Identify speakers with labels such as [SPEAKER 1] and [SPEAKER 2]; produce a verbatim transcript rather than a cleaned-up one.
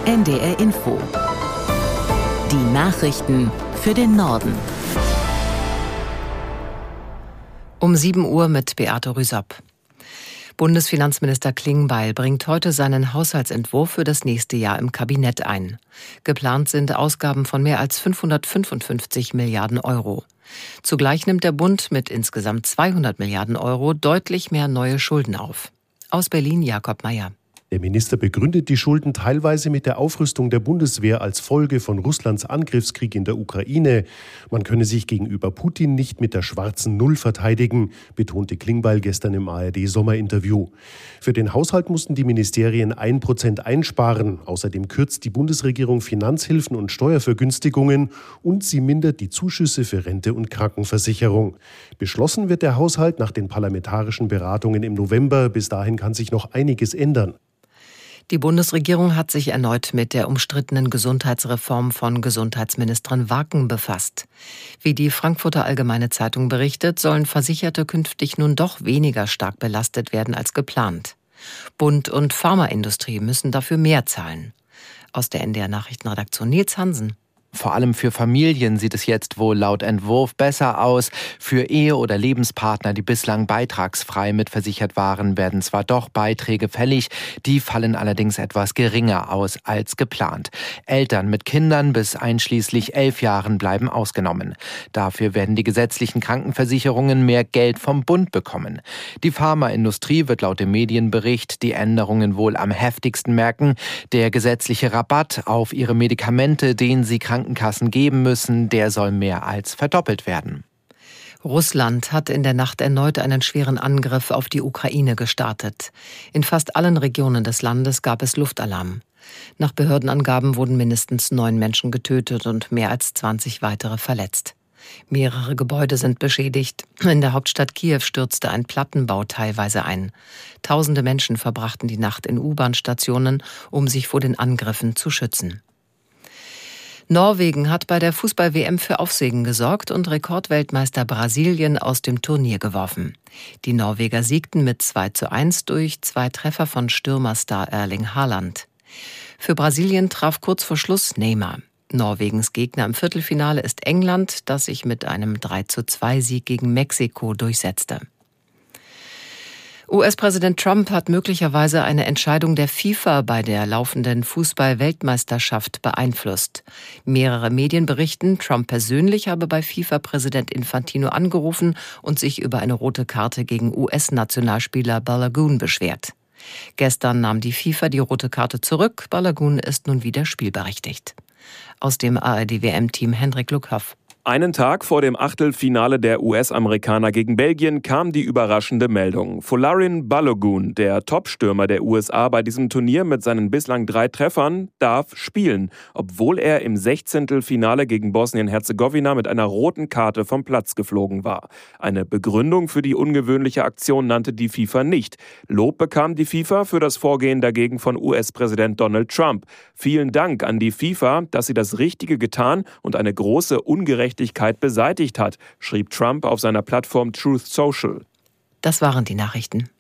[SPEAKER 1] N D R Info. Die Nachrichten für den Norden. Um sieben Uhr mit Beate Rüsop. Bundesfinanzminister Klingbeil bringt heute seinen Haushaltsentwurf für das nächste Jahr im Kabinett ein. Geplant sind Ausgaben von mehr als fünfhundertfünfundfünfzig Milliarden Euro. Zugleich nimmt der Bund mit insgesamt zweihundert Milliarden Euro deutlich mehr neue Schulden auf. Aus Berlin Jakob Mayer.
[SPEAKER 2] Der Minister begründet die Schulden teilweise mit der Aufrüstung der Bundeswehr als Folge von Russlands Angriffskrieg in der Ukraine. Man könne sich gegenüber Putin nicht mit der schwarzen Null verteidigen, betonte Klingbeil gestern im A R D-Sommerinterview. Für den Haushalt mussten die Ministerien ein Prozent einsparen. Außerdem kürzt die Bundesregierung Finanzhilfen und Steuervergünstigungen und sie mindert die Zuschüsse für Rente und Krankenversicherung. Beschlossen wird der Haushalt nach den parlamentarischen Beratungen im November. Bis dahin kann sich noch einiges ändern.
[SPEAKER 1] Die Bundesregierung hat sich erneut mit der umstrittenen Gesundheitsreform von Gesundheitsministerin Waken befasst. Wie die Frankfurter Allgemeine Zeitung berichtet, sollen Versicherte künftig nun doch weniger stark belastet werden als geplant. Bund und Pharmaindustrie müssen dafür mehr zahlen. Aus der N D R Nachrichtenredaktion Nils Hansen.
[SPEAKER 3] Vor allem für Familien sieht es jetzt wohl laut Entwurf besser aus. Für Ehe- oder Lebenspartner, die bislang beitragsfrei mitversichert waren, werden zwar doch Beiträge fällig, die fallen allerdings etwas geringer aus als geplant. Eltern mit Kindern bis einschließlich elf Jahren bleiben ausgenommen. Dafür werden die gesetzlichen Krankenversicherungen mehr Geld vom Bund bekommen. Die Pharmaindustrie wird laut dem Medienbericht die Änderungen wohl am heftigsten merken. Der gesetzliche Rabatt auf ihre Medikamente, den sie Krankenkassen geben müssen, der soll mehr als verdoppelt werden.
[SPEAKER 1] Russland hat in der Nacht erneut einen schweren Angriff auf die Ukraine gestartet. In fast allen Regionen des Landes gab es Luftalarm. Nach Behördenangaben wurden mindestens neun Menschen getötet und mehr als zwanzig weitere verletzt. Mehrere Gebäude sind beschädigt. In der Hauptstadt Kiew stürzte ein Plattenbau teilweise ein. Tausende Menschen verbrachten die Nacht in U-Bahn-Stationen, um sich vor den Angriffen zu schützen. Norwegen hat bei der Fußball-W M für Aufsehen gesorgt und Rekordweltmeister Brasilien aus dem Turnier geworfen. Die Norweger siegten mit zwei zu eins durch zwei Treffer von Stürmerstar Erling Haaland. Für Brasilien traf kurz vor Schluss Neymar. Norwegens Gegner im Viertelfinale ist England, das sich mit einem drei zu zwei Sieg gegen Mexiko durchsetzte. U S-Präsident Trump hat möglicherweise eine Entscheidung der FIFA bei der laufenden Fußball-Weltmeisterschaft beeinflusst. Mehrere Medien berichten, Trump persönlich habe bei FIFA-Präsident Infantino angerufen und sich über eine rote Karte gegen U S-Nationalspieler Balogun beschwert. Gestern nahm die FIFA die rote Karte zurück. Balogun ist nun wieder spielberechtigt. Aus dem A R D-W M-Team Hendrik Luckhoff.
[SPEAKER 4] Einen Tag vor dem Achtelfinale der U S-Amerikaner gegen Belgien kam die überraschende Meldung. Folarin Balogun, der Topstürmer der U S A bei diesem Turnier mit seinen bislang drei Treffern, darf spielen, obwohl er im Sechzehntelfinale gegen Bosnien-Herzegowina mit einer roten Karte vom Platz geflogen war. Eine Begründung für die ungewöhnliche Aktion nannte die FIFA nicht. Lob bekam die FIFA für das Vorgehen dagegen von U S-Präsident Donald Trump. Vielen Dank an die FIFA, dass sie das Richtige getan und eine große Ungerechtigkeit beseitigt hat, schrieb Trump auf seiner Plattform Truth Social.
[SPEAKER 1] Das waren die Nachrichten.